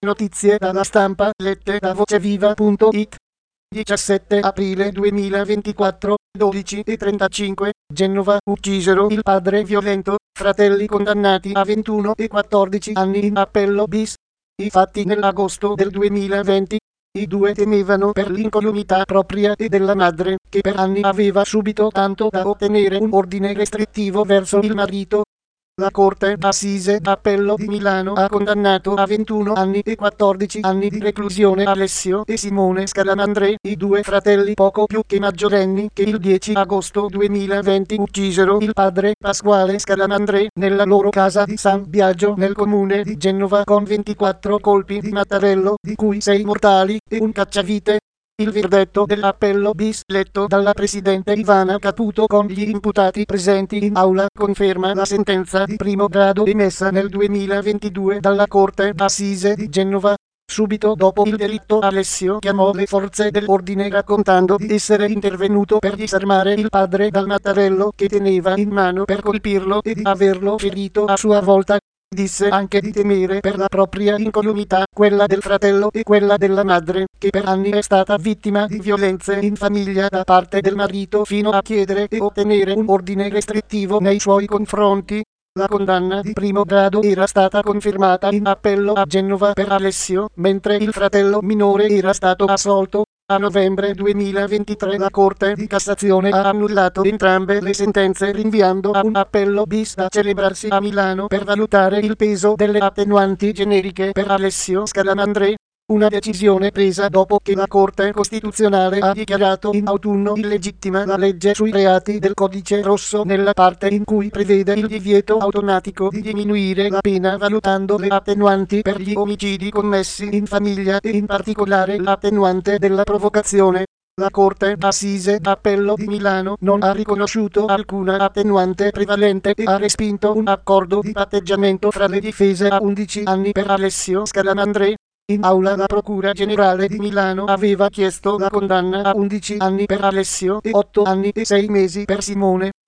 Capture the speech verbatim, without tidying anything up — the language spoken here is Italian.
Notizie dalla stampa lette da voceviva punto it. diciassette aprile duemilaventiquattro, dodici e trentacinque, Genova, uccisero il padre violento, fratelli condannati a ventuno e quattordici anni in appello bis. I fatti nell'agosto del duemilaventi. I due temevano per l'incolumità propria e della madre, che per anni aveva subito tanto da ottenere un ordine restrittivo verso il marito. La Corte d'Assise d'Appello di Milano ha condannato a ventuno anni e quattordici anni di reclusione Alessio e Simone Scalamandré, i due fratelli poco più che maggiorenni che il dieci agosto duemilaventi uccisero il padre Pasquale Scalamandré nella loro casa di San Biagio nel comune di Genova con ventiquattro colpi di mattarello, di cui sei mortali e un cacciavite. Il verdetto dell'appello bis letto dalla presidente Ivana Caputo con gli imputati presenti in aula conferma la sentenza di primo grado emessa nel duemilaventidue dalla Corte d'Assise di Genova. Subito dopo il delitto Alessio chiamò le forze dell'ordine raccontando di essere intervenuto per disarmare il padre dal mattarello che teneva in mano per colpirlo e di averlo ferito a sua volta. Disse anche di temere per la propria incolumità, quella del fratello e quella della madre, che per anni è stata vittima di violenze in famiglia da parte del marito fino a chiedere e ottenere un ordine restrittivo nei suoi confronti. La condanna di primo grado era stata confermata in appello a Genova per Alessio, mentre il fratello minore era stato assolto. A novembre duemilaventitré la Corte di Cassazione ha annullato entrambe le sentenze rinviando a un appello bis da celebrarsi a Milano per valutare il peso delle attenuanti generiche per Alessio Scalamandré. Una decisione presa dopo che la Corte Costituzionale ha dichiarato in autunno illegittima la legge sui reati del Codice Rosso nella parte in cui prevede il divieto automatico di diminuire la pena valutando le attenuanti per gli omicidi commessi in famiglia e in particolare l'attenuante della provocazione. La Corte d'Assise d'Appello di Milano non ha riconosciuto alcuna attenuante prevalente e ha respinto un accordo di patteggiamento fra le difese a undici anni per Alessio Scalamandré. In aula la Procura Generale di Milano aveva chiesto la condanna a undici anni per Alessio e otto anni e sei mesi per Simone.